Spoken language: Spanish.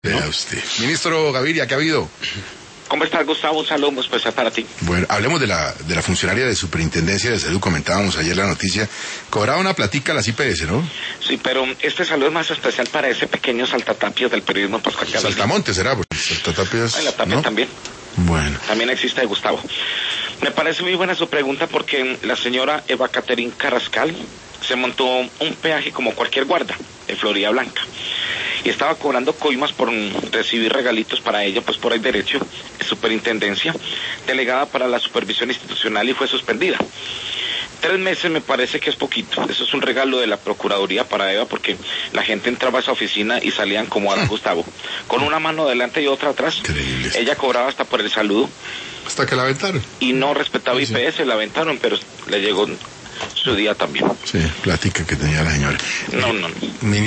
Vea usted. Ministro Gaviria, ¿qué ha habido? ¿Cómo estás, Gustavo? Un saludo muy especial para ti. Bueno, hablemos de la funcionaria de Superintendencia de Salud. Comentábamos ayer la noticia. Cobraba una platica a las IPS, ¿no? Sí, pero este saludo es más especial para ese pequeño saltatapios del periodismo Pascual Gaviria. Saltamontes será, porque saltatapios... La Tapia, ¿no? También. Bueno. También existe, Gustavo. Me parece muy buena su pregunta porque la señora Eva Caterín Carrascal se montó un peaje como cualquier guarda de Florida Blanca y estaba cobrando coimas por recibir regalitos para ella, pues por el derecho de superintendencia delegada para la supervisión institucional y fue suspendida. 3 meses me parece que es poquito. Eso es un regalo de la Procuraduría para Eva, porque la gente entraba a esa oficina y salían como a Gustavo, con una mano adelante y otra atrás. Increíble. Ella cobraba hasta por el saludo. Hasta que la aventaron. Y no respetaba IPS, la aventaron, pero le llegó su día también. Sí, plática que tenía la señora. No.